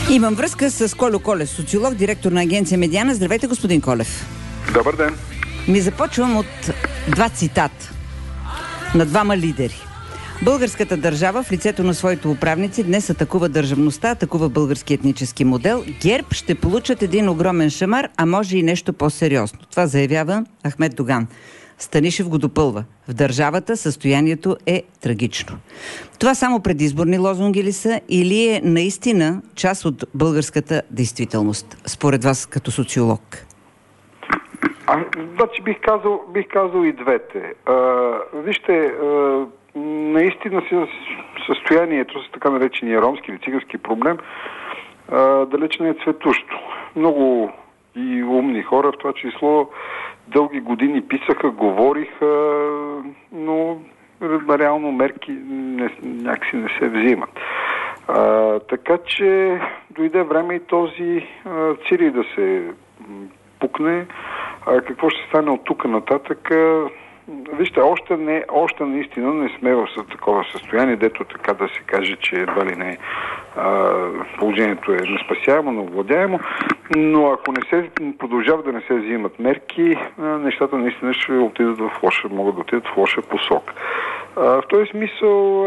Имам връзка с Кольо Колев, социолог, директор на агенция Медиана. Здравейте, господин Колев. Добър ден. Започвам от два цитата на двама лидери. Българската държава в лицето на своите управници днес атакува държавността, атакува български етнически модел. ГЕРБ ще получат един огромен шамар, а може и нещо по-сериозно. Това заявява Ахмед Доган. Станишев го допълва. В държавата състоянието е трагично. Това само предизборни лозунги ли са или е наистина част от българската действителност? Според вас като социолог. Значи бих казал и двете. Вижте, наистина състоянието с така наречения ромски или цигански проблем далеч не е цветущо. Много и умни хора, в това число, дълги години писаха, говориха, но реално мерки някакси не се взимат. Така че дойде време и този цирий да се пукне. Какво ще стане от тук нататък? Вижте, още наистина не сме в такова състояние, дето така да се каже, че едва ли не положението е неспасяемо, неовладяемо, но ако не се продължава да не се взимат мерки, нещата наистина ще отидат в лоша, могат да отидат в лоша посока. В този смисъл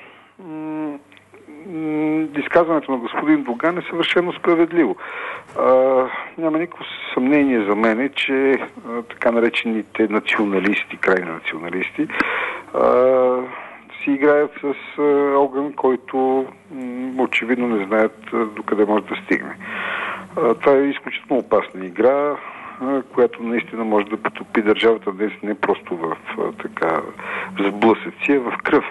изказването на господин Доган е съвършено справедливо. Няма никакво съмнение за мене, че така наречените националисти, крайни националисти, си играят с огън, който очевидно не знаят докъде може да стигне. Това е изключително опасна игра, която наистина може да потопи държавата днес не просто в сблъсъци, а в кръв.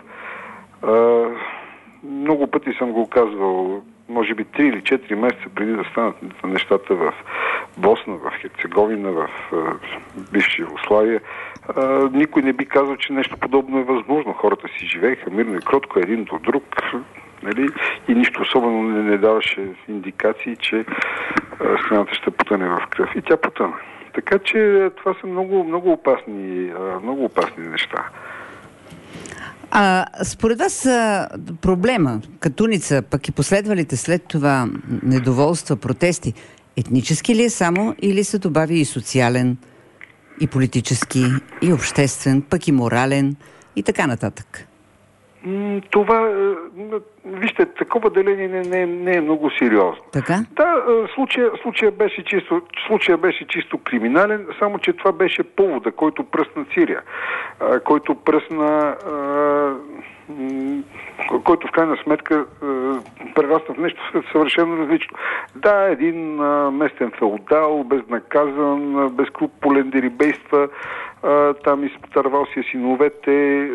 Много пъти съм го казвал, може би 3 или 4 месеца преди да станат нещата в Босна, в Херцеговина, в бивша Югославия. Никой не би казал, че нещо подобно е възможно. Хората си живееха мирно и кротко един до друг, нали? И нищо особено не даваше индикации, че страната ще потъне в кръв. И тя потъна. Така че това са много опасни неща. Според вас проблема, Катуница, пък и последвалите след това недоволства, протести, етнически ли е само или се добави и социален, и политически, и обществен, пък и морален и така нататък? Това, вижте, такова деление не е много сериозно. Така? Да, случая беше чисто криминален, само че това беше повода, който пръсна Сирия, който в крайна сметка прерасна в нещо съвършено различно. Да, един местен феодал, безнаказан, безкруполен дерибейства, там изтървал си синовете,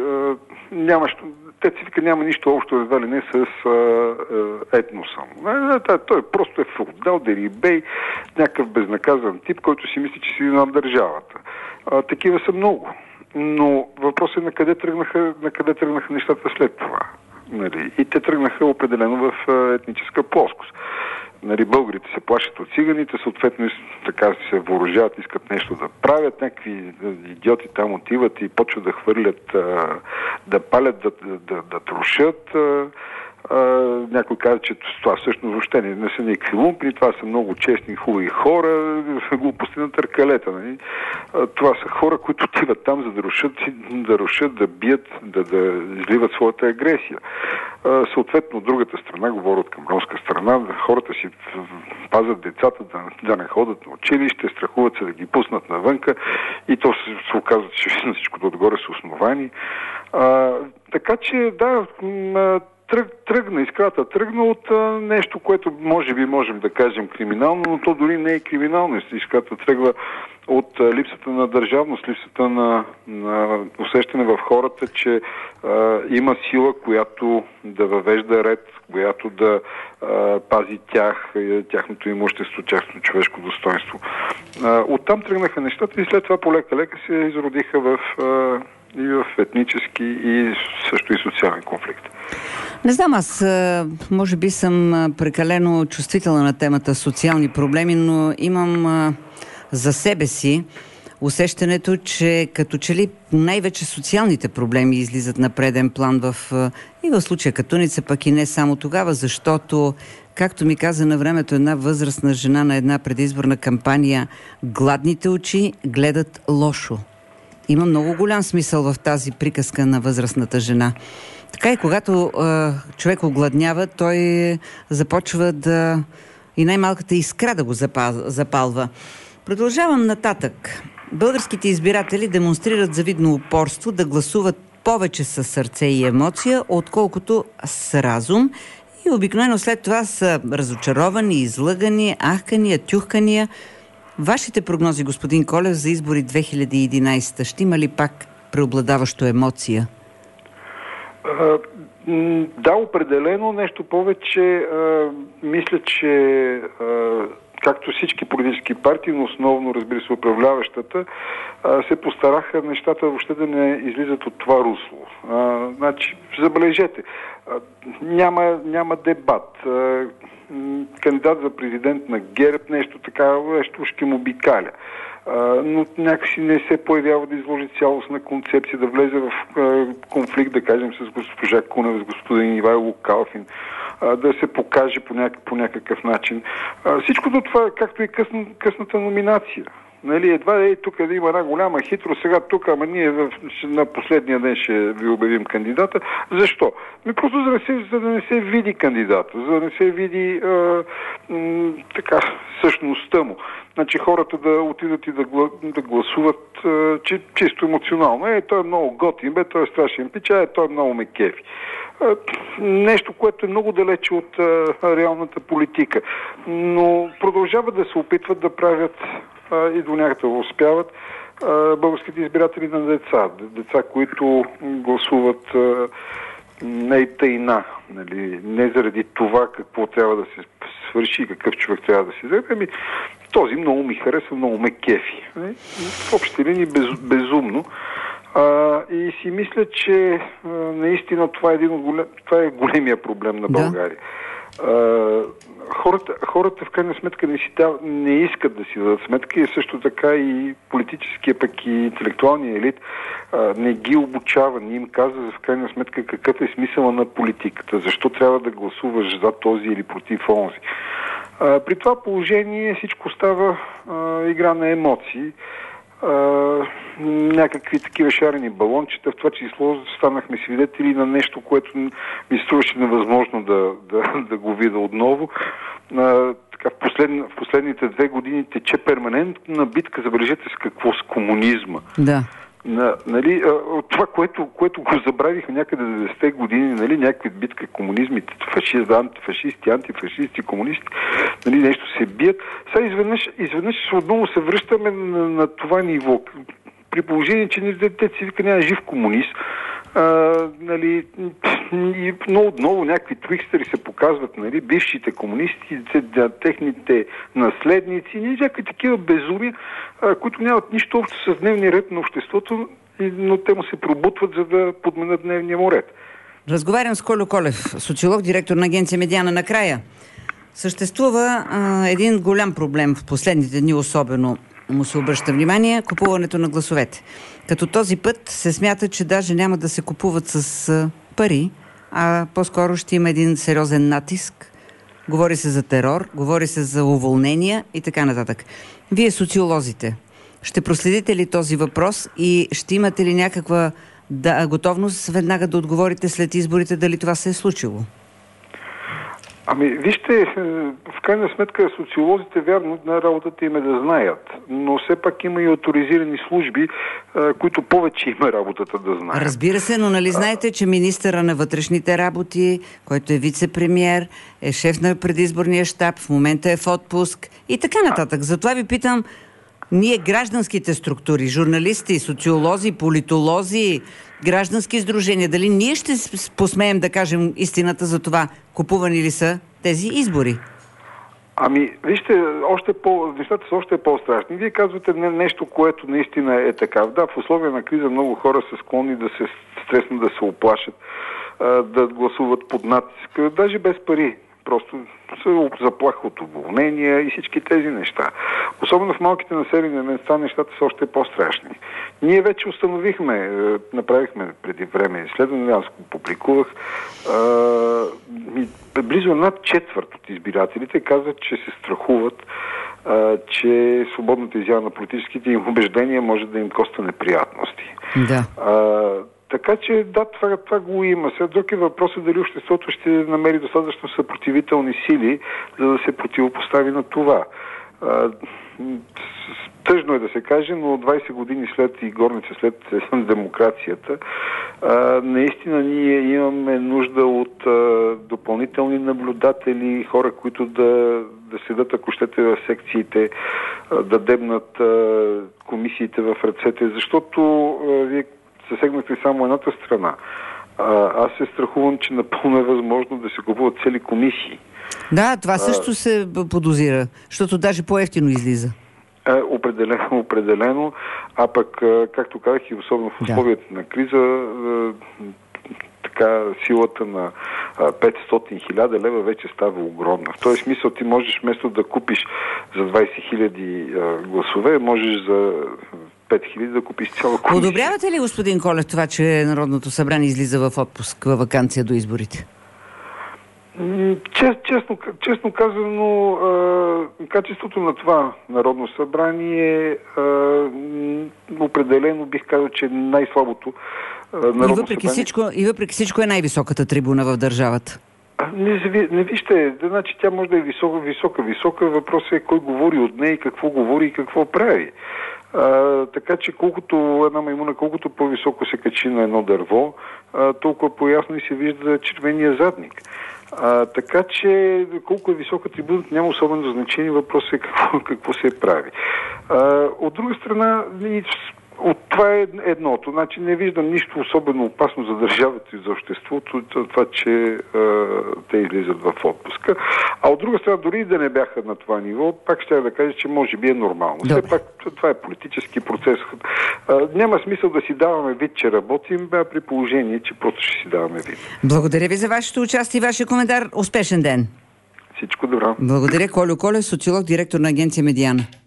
няма нищо общо, едва ли не, с етноса. Той просто е феодал, дерибей, някакъв безнаказан тип, който си мисли, че си над държавата. Такива са много. Но въпросът е на къде тръгнаха нещата след това. Нали? И те тръгнаха определено в етническа плоскост. Нали, българите се плашат от циганите, съответно така се въоръжават, искат нещо да правят, някакви идиоти там отиват и почват да хвърлят, да палят, да трошат. Някой каза, че това всъщност въобще не са никакви лумпи, това са много честни, хубави хора, глупости на търкалета. Нали? Това са хора, които отиват там, за да рушат, да бият, да изливат своята агресия. Съответно, от другата страна, говоря от към ромска страна, хората си пазят децата да не ходят на училище, страхуват се да ги пуснат навънка и то се оказва, че на всичкото отгоре са основани. Така че, да, искрата тръгна от нещо, което може би можем да кажем криминално, но то дори не е криминално. Искрата тръгва от липсата на държавност, липсата на усещане в хората, че има сила, която да въвежда ред, която да пази тяхното имущество, тяхното човешко достоинство. Оттам тръгнаха нещата и след това полека-лека се изродиха и в етнически и също и социален конфликт. Не знам, аз може би съм прекалено чувствителна на темата социални проблеми, но имам за себе си усещането, че като че ли най-вече социалните проблеми излизат на преден план и в случая Катуница, пък и не само тогава, защото Както ми каза на времето една възрастна жена на една предизборна кампания, гладните очи гледат лошо. Има много голям смисъл в тази приказка на възрастната жена. Така и когато човек огладнява, той започва да и най-малката искра да го запалва. Продължавам нататък. Българските избиратели демонстрират завидно упорство да гласуват повече със сърце и емоция, отколкото с разум. И обикновено след това са разочаровани, излъгани, ахкания, тюхкания. Вашите прогнози, господин Колев, за избори 2011 ще има ли пак преобладаващо емоция? Да, определено. Нещо повече. Мисля, че както всички политически партии, но основно, разбира се, управляващата, се постараха нещата въобще да не излизат от това русло. Значи, забележете, няма дебат. Кандидат за президент на ГЕРБ нещо ще му обикаля. Но някакси не се появява да изложи цялостна концепция, да влезе в конфликт, да кажем, с госпожа Кунева, с господин Ивайло Калфин, да се покаже по някакъв начин. Всичко до това, както и късната номинация. Нали, едва тук да има една голяма хитрост, сега тук, ама ние на последния ден ще ви обявим кандидата. Защо? Просто за да не се види кандидата, за да не се види същността му. Значи хората да отидат и да гласуват чисто емоционално. Той е много готин, той е страшен пич, той е много ме кефи. Нещо, което е много далече от реалната политика. Но продължават да се опитват да правят и до някъде успяват българските избиратели на деца. Деца, които гласуват не и тайна. Нали? Не заради това какво трябва да се свърши и какъв човек трябва да се вземе. Този много ми харесва, много ме кефи. В общи линии безумно. И си мисля, че наистина това е големия проблем на България. Хората в крайна сметка не искат да си дадат сметка и също така и политическия, пък и интелектуалния елит не ги обучава, не им казва в крайна сметка какъв е смисъла на политиката, защо трябва да гласуваш за този или против онзи. При това положение всичко става игра на емоции. Някакви такива шарени балончета, в това число станахме свидетели на нещо, което ми струваше невъзможно да го видя отново. В последните 2 години тече перманентна битка, забележете с какво, с комунизма. Да. Нали, това, което го забравиха някъде 90-те години, нали, някакви битка, комунизмите, антифашисти, антифашисти, комунисти, нали, нещо се бият. Сега изведнъж отново се връщаме на това ниво. При положение, че те си вика няма жив комунист, нали, и отново някакви твикстери се показват, нали, бившите комунисти, техните наследници, някакви такива безумия, които нямат нищо общо с дневния ред на обществото, но те му се пробутват, за да подменят дневния му ред. Разговарям с Кольо Колев, социолог, директор на агенция Медиана. Накрая съществува един голям проблем в последните дни, особено му се обръща внимание, купуването на гласовете. Като този път се смята, че даже няма да се купуват с пари, а по-скоро ще има един сериозен натиск. Говори се за терор, говори се за уволнения и така нататък. Вие, социолозите, ще проследите ли този въпрос и ще имате ли някаква готовност веднага да отговорите след изборите дали това се е случило? Вижте, в крайна сметка социолозите, вярно, на работата им е да знаят, но все пак има и оторизирани служби, които повече има работата да знаят. Разбира се, но нали знаете, че министъра на вътрешните работи, който е вице-премиер, е шеф на предизборния щаб, в момента е в отпуск и така нататък. Затова ви питам, ние гражданските структури, журналисти, социолози, политолози, граждански издружения, дали ние ще посмеем да кажем истината за това, купувани ли са тези избори? Вижте, нещата са още по-страшни. Вие казвате нещо, което наистина е така. Да, в условия на криза много хора са склонни да се стреснат, да се оплашат, да гласуват под натиск, даже без пари. Просто се заплаха от уволнения и всички тези неща. Особено в малките населени места нещата са още по-страшни. Ние вече установихме, направихме преди време изследване, аз го публикувах, близо една четвърт от избирателите казват, че се страхуват, че свободната изява на политическите им убеждения може да им коства неприятности. Да. Така че, да, това го има. Сега друг е въпросът дали обществото ще намери достатъчно съпротивителни сили, за да се противопостави на това. Тъжно е да се каже, но 20 години след и горница след демокрацията, наистина ние имаме нужда от допълнителни наблюдатели, хора, които да седат, ако щете, в секциите, да дебнат комисиите в ръцете, защото вие засегнахте само едната страна. Аз се страхувам, че напълно е възможно да се купуват цели комисии. Да, това също се подозира, защото даже по-евтино излиза. Определено. А пък, както казах, и особено в условията на криза, така силата на 500,000 лева вече става огромна. В този смисъл ти можеш вместо да купиш за 20,000 гласове, можеш за 5,000 да купиш цяла комисия. Одобрявате ли, господин Колев, това, че Народното събрание излиза в отпуск, във ваканция до изборите? Честно казано, качеството на това Народно събрание определено бих казал, че най-слабото Народно събрание. И въпреки всичко е най-високата трибуна в държавата. Не вижте, значи тя може да е висока. Въпросът е кой говори от нея, какво говори и какво прави. Така че колкото по-високо се качи на едно дърво, толкова по-ясно и се вижда червения задник. Така че колко е висока трибуната няма особено значение, въпросът е какво се прави. От друга страна, от това е едното. Значи не виждам нищо особено опасно за държавата и за обществото, това, че те излизат в отпуска. А от друга страна, дори да не бяха на това ниво, пак ще да кажа, че може би е нормално. Все пак това е политически процес. Няма смисъл да си даваме вид, че работим, при положение, че просто ще си даваме вид. Благодаря ви за вашето участие и вашия коментар. Успешен ден! Всичко добро! Благодаря, Колю Колев, социолог, директор на агенция Медиана.